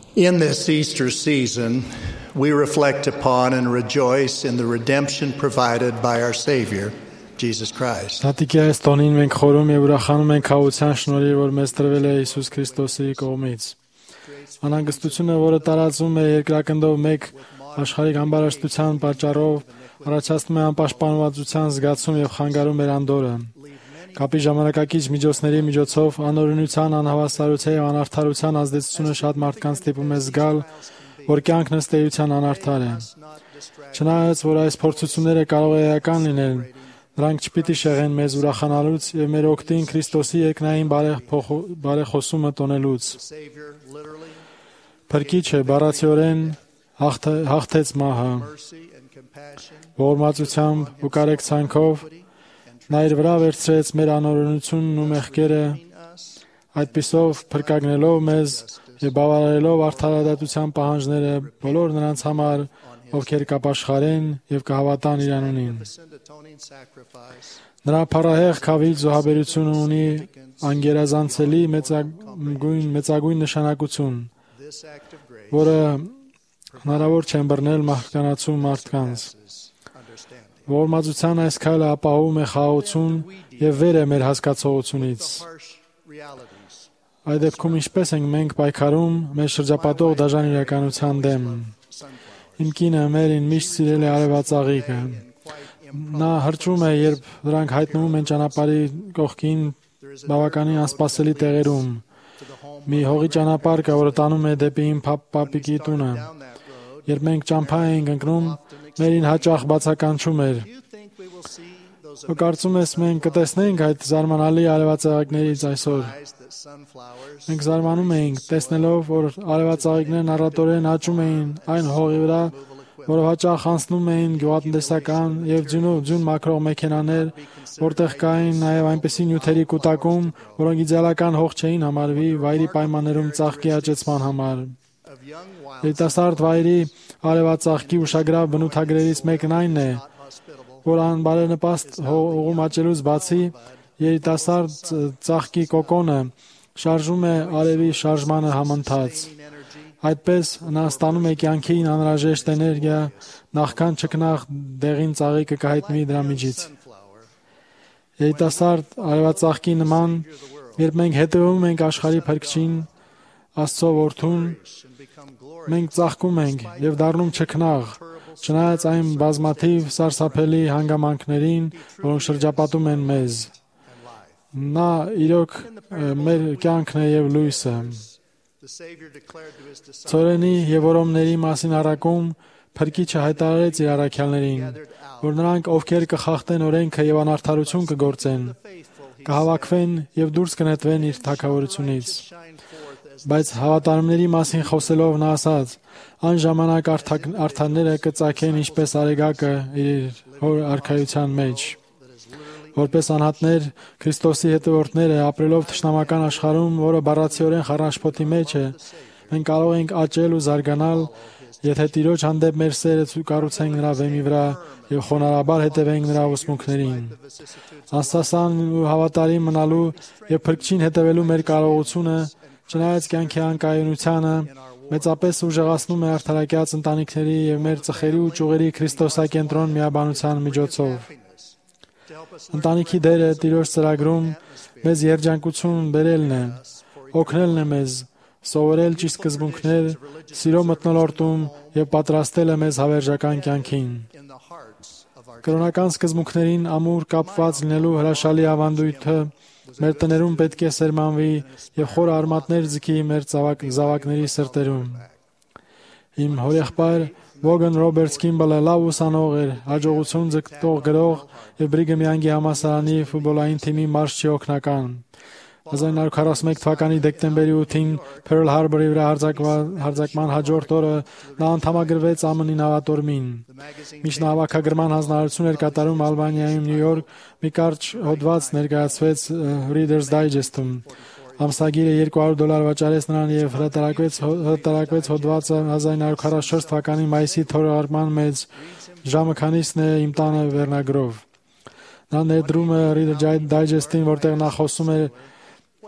In this Easter season, we reflect upon and rejoice in the redemption provided by our Savior, Jesus Christ. Տատիկի այս տոնին մենք խորում եւ ուրախանում ենք քավության շնորհիվ, որ մեզ տրվել է Հիսուս Քրիստոսի կողմից։ Անհանգստությունը, որը տարածվում է երկրակնդով մեկ աշխարհիկ ամբարաշտության պատճառով, առաջացնում է անպաշտպանվածության զգացում եւ խանգարում մեր անդորը։ Կապի ժամանակակից միջոցների միջոցով անօրենության, անհավասարության եւ անարդարության ազդեցությունը շատ մարդկանց ստիպում է զգալ, որ կյանքն ըստ էության անարդար է։ Չնայած որ այս փորձությունները կարող է էական լինել, դրանք չպիտի շեղեն մեզ ուրախանալուց եւ մեր օգտին Քրիստոսի երկնային բարեխոսումը տոնելուց։ Փրկիչը բառացիորեն հաղթեց մահը, ողորմածությամբ ու կարեկցանքով նա իր վրա վերցրեց մեր անօրենությունն ու մեղքերը, այդպիսով փրկագնելով մեզ եւ բավարարելով արդարադատության պահանջները բոլոր նրանց համար, ովքեր կապաշխարեն եւ կհավատան իր անունին։ Նրա փառահեղ քավի զոհաբերությունը ունի անգերազանցելի մեծագույն նշանակություն, որը հնարավոր չէ բռնել մարդկանացու մարդկանց։ Ողորմածության այս քայլը ապահովում է խաղաղություն եւ վեր է մեր հասկացողությունից։ Այդ դեպքում ինչպես ենք մենք պայքարում մեր շրջապատող դաժան իրականության դեմ։ Իմ կինը մերին միշտ սիրել է արևածաղիկը։ Նա հրճում է, երբ նրանք հայտնվում են ճանապարհի կողքին բավականին անսպասելի տեղերում։ Մի հողի ճանապարհ կա, որը տանում է դեպի իմ պապիկի տունը։ Երբ մենք ճամփա էինք ընկնում, մերին հաճախ բացականչում էր։ Ու կարծում ես մենք կտեսնենք այդ զարմանալի արևածաղիկներից այսօր։ Մենք զարմանում էինք, տեսնելով, որ արևածաղիկներն առատորեն աճում էին այն հողի վրա, որով հաճախ անցնում էին գյուղատնտեսական եւ ձյուն մաքրող մեքենաներ, որտեղ կային նաեւ այնպիսի նյութերի կուտակում, որոնք իդեալական հող չէին համարվի վայրի պայմաններում ծաղկի աճեցման համար։ Երիտասարդ վայրի արևածաղկի ուշագրավ բնութագրերից մեկն այն է, որ անբարենպաստ հողում աճելուց բացի երիտասարդ ծաղկի կոկոնը շարժում է արևի շարժմանը համընթաց։ Այդպես նա ստանում է կյանքին անհրաժեշտ էներգիա, նախքան չքնաղ դեղին ծաղիկը կհայտնվի դրա միջից։ Երիտասարդ արևածաղկի նման, երբ մենք հետևում ենք աշխարհի փրկչին, Աստծո որդուն, մենք ծաղկում ենք եւ դառնում չքնաղ, չնայած այն բազմաթիվ սարսափելի հանգամանքներին, որոնք շրջապատում են մեզ։ Նա իրոք մեր կյանքն է եւ լույսը։ Ծորենի եւ որոմների մասին առակում Փրկիչը հայտարարեց իր առաքյալներին, որ նրանք, ովքեր կխախտեն օրենքը եւ անարդարություն կգործեն, կհավաքվեն եւ դուրս կնետվեն իր թագավորությունից։ Բայց հավատարմների մասին խոսելով նա ասաց. այն ժամանակ արդարները կծագեն ինչպես արեգակը իր հոր արքայության մեջ։ Որպես անհատներ, Քրիստոսի հետևորդները ապրելով թշնամական աշխարհում, որը բառացիորեն խառնաշփոթի մեջ է, մենք կարող ենք աճել ու զարգանալ, եթե Տիրոջ հանդեպ մեր սերը կառուցենք նրա վեմի վրա եւ խոնարհաբար հետևենք նրա ուսմունքներին։ Անստասան ու հավատարիմ մնալու եւ Փրկչին հետևելու մեր կարողությունը, չնայած կյանքի անկայունությանը, մեծապես ուժեղացնում է արդարակյաց ընտանիքների եւ մեր ծխերի ու ճյուղերի քրիստոսակենտրոն միաբանության միջոցով։ Ընտանիքի դերը Տիրոջ ծրագրում մեզ երջանկություն բերելն է, օգնելն է մեզ, սովորել ճիշտ սկզբունքներ, սիրո մթնոլորտում եւ պատրաստելը մեզ հավերժական կյանքին։ Կրոնական սկզբունքներին ամուր կապված լինելու հրաշալի ավանդույթը մեր տներում պետք է սերմանվի եւ խոր արմատներ ձգի մեր զավակների սրտերում։ Իմ հորեղբայր Վոգեն Ռոբերտս Քիմբլը լավ ուսանող էր, հաջողություն ձգտող գրող եւ Բրիգհամ Յանգի համալսարանի ֆուտբոլային թիմի մարզչի օգնական։ 1941 թվականի դեկտեմբերի 8-ին Փերլ Հարբորի վրա հարձակման հաջորդ օրը նա անդամագրվեց ԱՄՆ-ի նավատորմին։ Մինչ նա հավաքագրման հանձնարարություն էր կատարում Ալբանիայում Նյու Յորք, մի կարճ հոդված ներկայացվեց Reader's Digest-ում։ Ամսագիրը $200 վճարեց նրան եւ հրատարակվեց հոդվածը 1944 թվականի մայիսի թողարկման մեջ «Ժամը քանիսն է իմ տանը» վերնագրով։ Նա ներդրում է Reader's Digest-ին, որտեղ նա խոսում է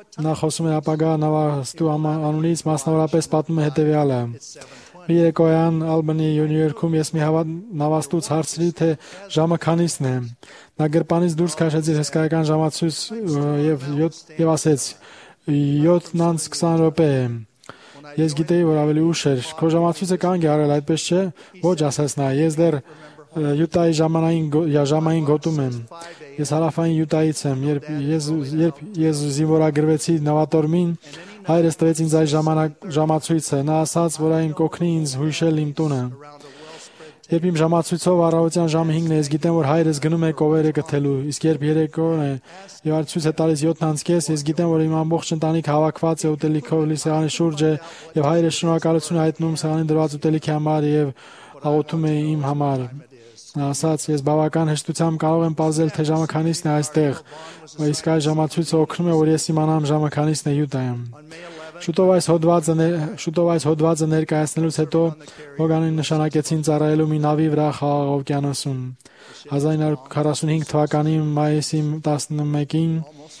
Նա խոսում է ապագա նավաստու անունից, մասնավորապես պատմում է հետևյալը. Մի երեկոյան Ալբանի Նյու Յորքում ես մի նավաստուց հարցրի, թե ժամը քանիսն է։ Նա գրպանից դուրս քաշեց իր հսկայական ժամացույց եւ ասեց. 7:20 րոպե է։ Ես գիտեի, որ ավելի ուշ էր։ Քո ժամացույցը կանգ է արել, այդպես չէ։ Ոչ, ասաց նա, ես դեռ Յուտայի ժամային գոտում եմ։ Ես հարավային Յուտայից եմ։ Երբ ես զինվորագրվեցի նավատորմին, հայրս տվեց ինձ այս ժամացույցը։ Նա ասաց, որ այն կօգնի ինձ հույշել իմ տունը։ Երբ իմ ժամացույցով առավոտյան ժամը 5-ն է, ես գիտեմ, որ հայրս գնում է կովերը գթելու, իսկ երբ երեկոն է եւ այդ ցույց է տալիս 7:30, ես գիտեմ, որ իմ ամբողջ ընտանիքը հավաքված է ուտելիքով լիսեղանի շուրջը եւ հայրս շնորհակալություն է հայտնում սեղանին դրված ուտելիքի համար եւ աղոթում է իմ համար։ Նա ասաց, ես բավական հեշտությամբ կարող եմ պարզել, թե ժամը քանիսն է այստեղ, իսկ այս ժամացույցը օգնում է, որ ես իմանամ ժամը քանիսն է Յուտայում։ Շուտով այս հոդվածը ներկայացնելուց հետո Հոգանին նշանակեցին ծառայելու մի նավի վրա Խաղաղ օվկիանոսում։ 1945 թվականի մայիսի 11-ին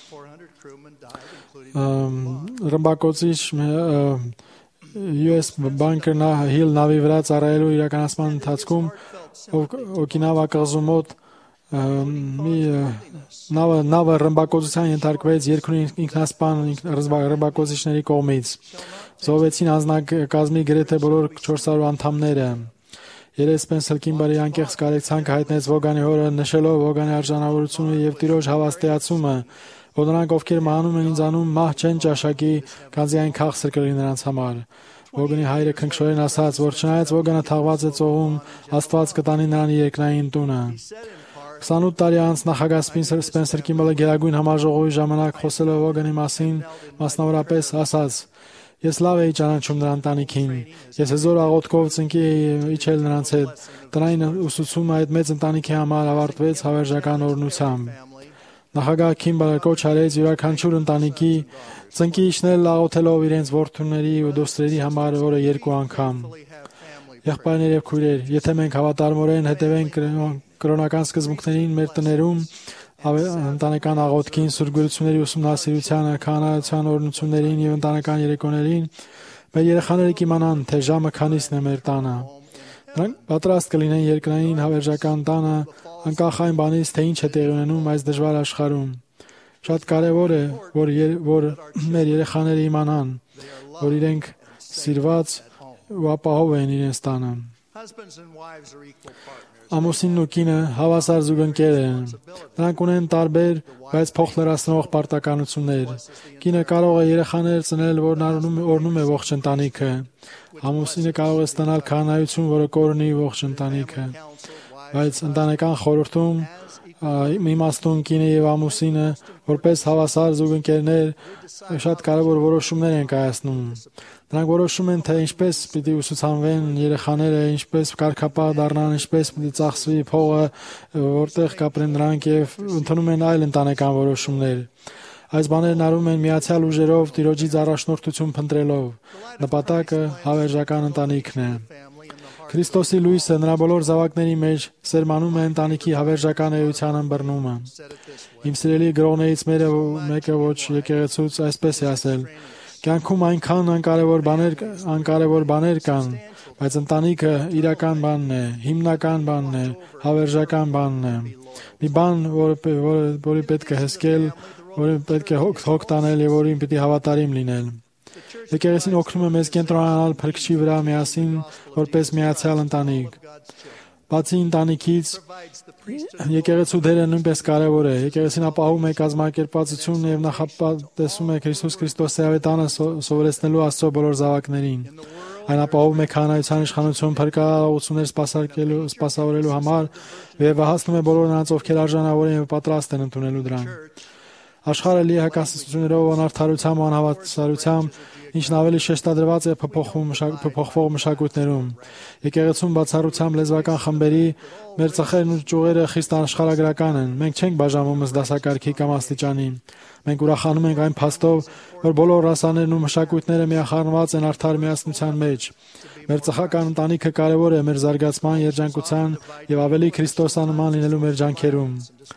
ռմբակոծիչ US Bunker Hill նավի վրա ծառայելու իրականացման ընթացքում Օկինավա կղզու մոտ նավը ռմբակոծության ենթարկվեց երկրի ինքնասպան ռմբակոծիչների կողմից։ Զոհվեցին անձնակազմի գրեթե բոլոր 400 անդամները։ Երես Սպենսեր Քիմբերի անկեղծ կարեկցանքը հայտնեց Վոգանի հորը, նշելով Վոգանի արժանավորությունը եւ Տիրոջ հավաստիացումը, որ նրանք, ովքեր մահանում են ինձ անուն, մահ չեն ճաշակի, քանզի այն քաղցր կլինի նրանց համար։ Վոգանի հայրը քնքշորեն ասաց, որ չնայած Վոգանը թաղված է ծովում, Աստված կտանի նրան երկնային տունը։ 28 տարի անց նախագահ Սպենսեր Քիմբելը Գերագույն համաժողովի ժամանակ խոսելով Վոգանի մասին, մասնավորապես ասաց. Ես լավ էի ճանաչում նրա ընտանիքին։ Ես հզոր աղոթքով ծնկի էի իջել նրանց հետ։ Տնային ուսուցումը այդ մեծ ընտանիքի համար ավարտվեց հավերժական օրհնությամբ։ Նախագահ Քիմբելը կոչ արեց յուրաքանչյուր ընտանիքի ծնկի իջնել աղոթելով իրենց որդուների ու դուստրերի համար օրը 2 անգամ։ Եղբայրներ եւ քույրեր, եթե մենք հավատարմորեն հետևենք կրոնական սկզբունքներին մեր տներում, ընտանեկան աղոթքին, սուրբգրությունների ուսումնասիրությանը, քահանայության օրհնություններին եւ ընտանեկան երեկոներին, մեր երեխաները կիմանան, թե ժամը քանիսն է մեր տանը։ Նրանք պատրաստ կլինեն երկնային հավերժական տանը, անկախ այն բանից, թե ինչ է տեղի ունենում այս դժվար աշխարհում։ Շատ կարևոր է, որ մեր երեխաները իմանան, որ իրենք սիրված ու ապահով են իրենց տանը։ Ամուսինն ու կինը հավասար զուգընկեր են։ Նրանք ունեն տարբեր, բայց փոխլրացնող պարտականություններ։ Կինը կարող է երեխաներ ծնել, որն օրհնում է ողջ ընտանիքը։ Ամուսինը կարող է ստանալ քահանայություն, որը կօրհնի ողջ ընտանիքը։ Բայց ընտանեկան խորհրդում իմաստուն կինը եւ ամուսինը, որպես հավասար զուգընկերներ, շատ կարևոր որոշումներ են կայացնում։ Նրանք որոշում են, թե ինչպես պիտի ուսուցանվեն երեխաները, ինչպես կարգապահ դառնան, ինչպես պիտի ծախսվի փողը, որտեղ կապրեն նրանք եւ ընդունում են այլ ընտանեկան որոշումներ։ Այս բաներն արում են միացյալ ուժերով Տիրոջից առաջնորդություն փնտրելով։ Նպատակը հավերժական ընտանիքն է։ Քրիստոսի լույսը նրա բոլոր զավակների մեջ սերմանում է ընտանիքի հավերժական էության ըմբռնումը։ Իմ սիրելի գրողներից մեկը ոչ եկեղեցուց այսպես է ասել. Կյանքում այնքան անկարևոր բաներ կան, բայց ընտանիքը իրական բանն է, հիմնական բանն է, հավերժական բանն է։ Մի բան, որի պետք է հսկել, որի պետք է հոգ տանել եւ որին պիտի հավատարիմ լինել։ Եկեղեցին օգնում է մեզ կենտրոնանալ Փրկչի վրա միասին, որպես միացյալ ընտանիք։ Բացի ընտանիքից, եկեղեցու դերը նույնպես կարևոր է։ Եկեղեցին ապահովում է կազմակերպվածություն եւ նախապատեսում է Քրիստոս Քրիստոսի ավետարանը սովորեցնելու Աստծո բոլոր զավակներին։ Այն ապահովում է քահանայության իշխանություն փրկարարություններ սպասավորելու համար եւ վահացնում է բոլոր նրանց, ովքեր արժանավոր են եւ պատրաստ են ընդունելու դրանք։ Աշխարհը լի է հակասություններով, անարդարությամբ, անհավատությամբ, ինչն ավելի շեշտադրված է փոփոխվող մշակույթներում։ Եկեղեցում բացառությամբ լեզվական խմբերի մեր ծխերն ու ճյուղերը խիստ աշխարհագրական են։ Մենք չենք բաժանվում ըստ դասակարգի կամ աստիճանի։ Մենք ուրախանում ենք այն փաստով, որ բոլոր ռասաներն ու մշակույթները միախառնված են արդար միասնության մեջ։ Մեր ծխական ընտանիքը կարևոր է մեր զարգացման, երջանկության եւ ավելի քրիստոսանման լինելու մեր ջանքերում։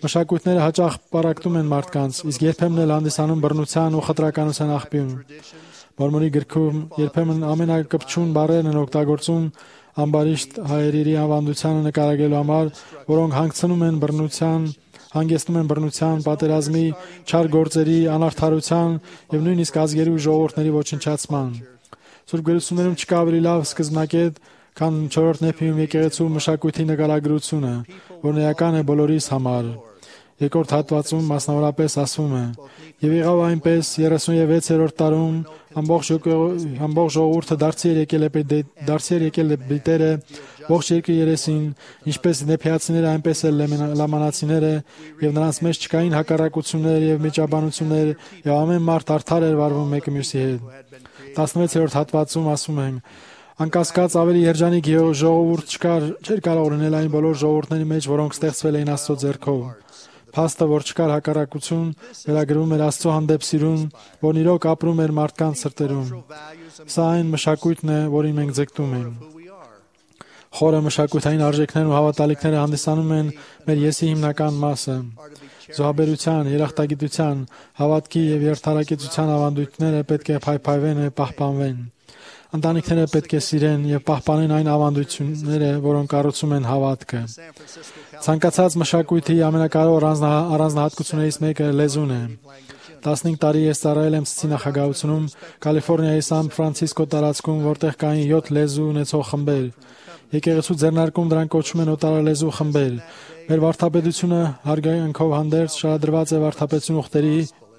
Մշակույթները հաճախ պարակտում են մարդկանց, իսկ երբեմն էլ հանդիսանում բռնության ու խտրականության աղբյուր։ Մորմոնի գրքում երբեմն ամենակպչուն բառերն են օգտագործում ամբարիշտ հայերերի ավանդությանը նկարագրելու համար, որոնք հանգեցնում են բռնության, պատերազմի, չար գործերի, անարդարության եւ նույնիսկ ազգերի ու ժողովուրդների ոչնչացման։ Սուրբ գրություններում չկա ավելի լավ սկզբնակետ, քան 4-րդ Նեփիում եկեղեցու մշակույթի նկարագրությունը, որն էական է բոլորիս համար։ Երկրորդ հատվածում մասնավորապես ասվում է. «Եվ եղավ այնպես 36-րդ տարում ամբողջ ժողովուրդը դարձի եկել դիտերը ողջ երկրի երեսին, ինչպես նեփիացիները, այնպես էլ լամանացիները, եւ նրանց մեջ չկային հակառակություններ եւ միջաբանություններ, եւ ամեն մարդ արդար էր վարվում մեկը մյուսի հետ»։ 16-րդ հատվածում ասում են. «Անկասկած ավելի երջանիկ ժողովուրդ չէր կարող լինել այն բոլոր ժողովուրդների մեջ, որոնք ստեղծվել էին Աստծո ձեռքով։ Փաստը, որ չկար հակառակություն, վերագրվում էր Աստծո հանդեպ սիրուն, որն իրոք ապրում էր մարդկանց սրտերում։ Սա այն մշակույթն է, որին մենք ձգտում ենք։ Խորը մշակութային արժեքներն ու հավատալիքները հանդիսանում են մեր եսի հիմնական մասը։ Զոհաբերության, երախտագիտության, հավատքի եւ երթարակեցության ավանդույթները պետք է փայփայվեն եւ պահպանվեն։ Ընտանիքները պետք է սիրեն եւ պահպանեն այն ավանդույթները, որոնք կառուցում են հավատքը։ Ցանկացած մշակույթի ամենակարևոր առանձնահատկություններից մեկը լեզուն է։ 15 տարի ես ծառայել եմ Ցցի նախագահությունում Կալիֆոռնիայի Սան Ֆրանցիսկո տարածքում, որտեղ կային 7 լեզու ունեցող խմբեր։ Եկեղեցու ձեռնարկում դրանք կոչվում են օտարալեզու խմբեր։ Մեր վարդապետությունը հարգանքով հանդերձ շարադրված է վարդապետություն ուխտերի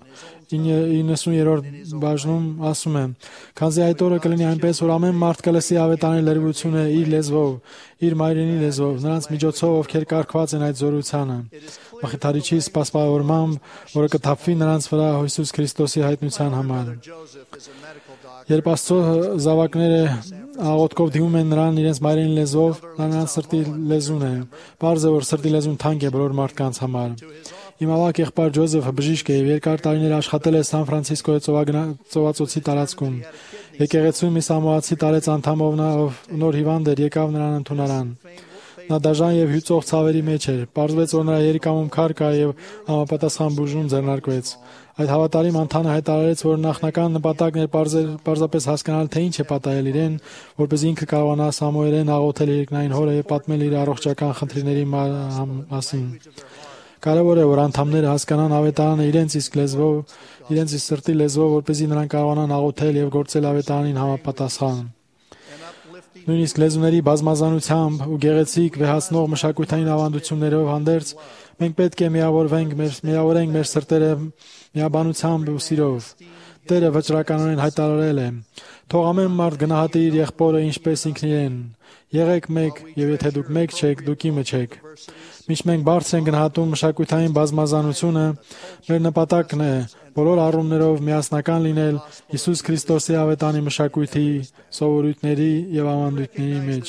90-րդ բաժնում ասում է. «Քանզի այդ օրը կլինի այնպես, որ ամեն մարդ կլսի ավետարանի լրիվությունը իր լեզվով, իր մայրենի լեզվով, նրանց միջոցով, ովքեր կարգված են այդ զորությանը, Մխիթարիչի սպասավորմամբ, որը կթափվի նրանց վրա Հիսուս Քրիստոսի հայտնության համար»։ Երբ Աստծո զավակները աղոթքով դիմում են նրան իրենց մայրենի լեզվով, նա նրանց սրտի լեզուն է։ Պարզ է, որ սրտի լեզուն թանկ է բոլոր մարդկանց համար։ Իմ ավակ եղբայր Ջոզեֆը բժիշկ է եւ երկար տարիներ աշխատել է Սան Ֆրանցիսկոյի ծովածոցի տարածքում։ Եկեղեցու մի սամոացի տարեց անդամով նա, ով նոր հիվանդ էր, եկավ նրան ընդունարան։ Նա դաժան եւ հյուծող ցավերի մեջ էր։ Պարզվեց, որ նրա երիկամում քար կա եւ համապատասխան բուժում ձեռնարկվեց։ Այդ հավատարիմ անդամը հայտարարեց, որ նախնական նպատակն էր պարզապես հասկանալ, թե ինչ է պատահել իրեն, որպեսզի ինքը կարողանա Սամուելեն աղոթել երկնային հորը եւ պատմել իր առողջական խնդիրների մասին։ Կարևոր է, որ անդամները հասկանան ավետարանը իրենց իսկ լեզվով, իրենց իսկ սրտի լեզվով, որպեսզի նրանք կարողանան աղոթել եւ գործել ավետարանին համապատասխան։ Նույնիսկ լեզուների բազմազանությամբ ու գեղեցիկ վեհացնող մշակութային ավանդություններով հանդերձ մենք պետք է միավորենք մեր սրտերը միաբանությամբ ու սիրով։ Տերը վճռականորեն հայտարարել է. «Թող ամեն մարդ գնահատի իր եղբորը ինչպես ինքն իրեն։ Եղեք մեկ, եւ եթե դուք մեկ չեք, դուք իմը չեք»։ Միշտ մենք բարձր ենք գնահատում մշակութային բազմազանությունը, մեր նպատակն է բոլոր առումներով միասնական լինել Հիսուս Քրիստոսի ավետանի մշակույթի սովորույթների եւ ավանդույթների մեջ։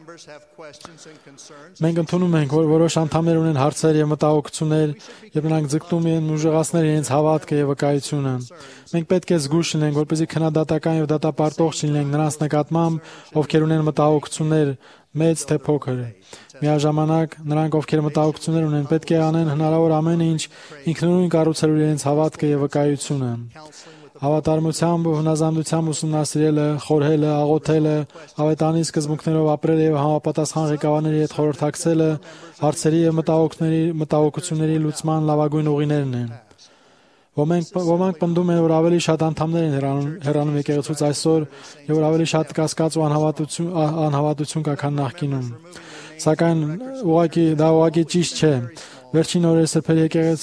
Մենք ընդունում ենք, որ որոշ անդամներ ունեն հարցեր եւ մտահոգություններ, եւ նրանք ձգտում են ուժեղացնել իրենց հավատքը եւ վկայությունը։ Մենք պետք է զգույշ լինենք, որպեսզի քննադատական եւ դատապարտող չլինենք նրանց նկատմամբ, ովքեր ունեն մտահոգություններ, մեծ թե փոքր։ Միաժամանակ նրանք, ովքեր մտահոգություններ ունեն, պետք է անեն հնարավոր ամեն ինչ ինքնուրույն կառուցելու իրենց հավատքը եւ վկայությունը։ Հավատարմությամբ ու հնազանդությամբ ուսումնասիրելը, խորհելը, աղոթելը, ավետարանի սկզբունքներով ապրելը եւ համապատասխան ղեկավարների հետ խորհրդակցելը հարցերի եւ մտահոգությունների լուծման լավագույն ուղիներն են։ Ոմանք պնդում են, որ ավելի շատ անդամներ են հեռանում եկեղեցուց այսօր եւ որ ավելի շատ կասկած ու անհավատություն կա, քան նախկինում։ Սակայն դա ուղղակի ճիշտ չէ։ Վերջին օրերի սրբերի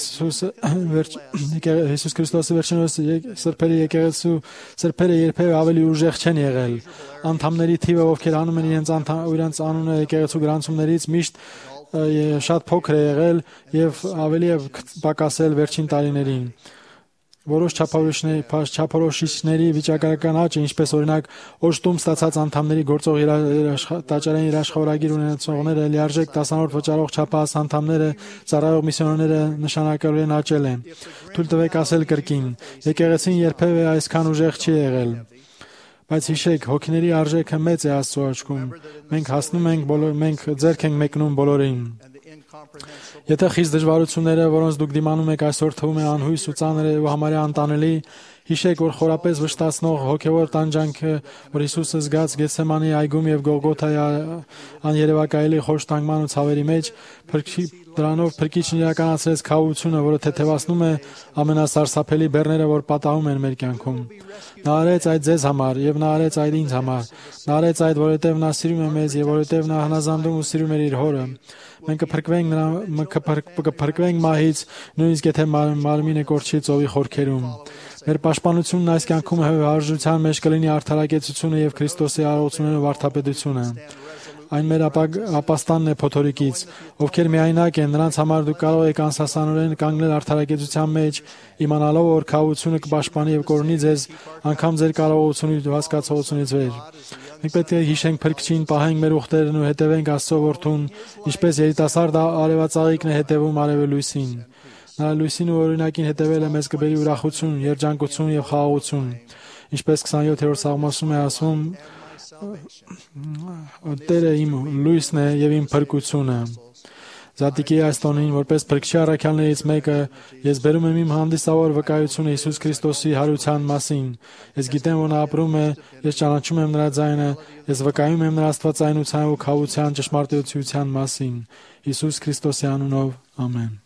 Հիսուս Քրիստոսի վերջին օրերի սրբերի եկեղեցու սրբերը երբևէ ավելի ուժեղ չեն եղել։ Անդամների թիվը, ովքեր անում են իրենց անունը եկեղեցու գրանցումներից, միշտ շատ փոքր է եղել եւ ավելի է պակասել վերջին տարիներին։ Որոշ չափորոշիչների վիճակագրական աճը, ինչպես օրինակ օժտում ստացած անդամների գործող տաճարային երաշխավորագիր ունեցողները, լիարժեք տասանորդ վճարող չափահաս անդամները, ծառայող միսիոներները նշանակալիորեն աճել են։ Թույլ տվեք ասել կրկին, եկեղեցին երբևէ այսքան ուժեղ չի եղել։ Բայց հիշեք, հոգիների արժեքը մեծ է Աստծո աչքում։ Մենք հասնում ենք մենք ձեռք ենք մեկնում բոլորին։ Եթե խիստ դժվարությունները, որոնց դուք դիմանում եք այսօր թվում է անհույս ու ծանր ու համարյա անտանելի, հիշեք, որ խորապես վշտացնող հոգևոր տանջանքը, որ Հիսուսը զգաց Գեթսեմանի այգում եւ Գողգոթայի աներևակայելի խոշտանգման ու ցավերի մեջ, դրանով Փրկիչն իրականացրեց քավությունը, որը թեթևացնում է ամենասարսափելի բեռները, որ պատահում են մեր կյանքում։ Նա արեց այդ ձեզ համար եւ նա արեց այդ ինձ համար։ Նա արեց այդ, որովհետեւ նա սիրում է մեզ եւ որովհետեւ նա հնազանդում ու սիրում էր իր հորը։ Մենք կփրկվենք մահից, նույնիսկ եթե մարմինը կորչի ծովի խորքերում։ Մեր պաշտպանությունն այս կյանքում հարժության մեջ կլինի արդարակեցությունը եւ Քրիստոսի արարողությունն ու վարդապետությունը։ Այն մեր ապաստանն է փոթորիկից, ովքեր միայնակ են, նրանց համար դուք կարող եք անսասանորեն կանգնել արդարակեցության մեջ, իմանալով, որ քավությունը կպաշտպանի եւ կօրհնի ձեզ անգամ ձեր կարողությունից ու հասկացողությունից վեր։ Մենք պետք է հիշենք Փրկչին, պահենք մեր ուխտերն ու հետևենք Աստծո որդուն, ինչպես երիտասարդ արևածաղիկն է հետևում արևելույսին։ Նա լույսին ու օրինակին հետևելը մեզ կբերի ուրախություն, երջանկություն եւ խաղաղություն։ Ինչպես 27-րդ սաղմոսում է ասում, Տերը իմ լույսն է եւ իմ փրկությունը։ Զատիկի այս տոնին, որպես փրկչի առաքյալներից մեկը, ես բերում եմ իմ հանդիսավոր վկայությունը Հիսուս Քրիստոսի հարության մասին։ Ես գիտեմ, որ նա ապրում է, ես ճանաչում եմ նրա ձայնը, ես վկայում եմ նրա աստվածայնության ու քավության ճշմարտության մասին։ Հիսուս Քրիստոսի անունով, ամեն։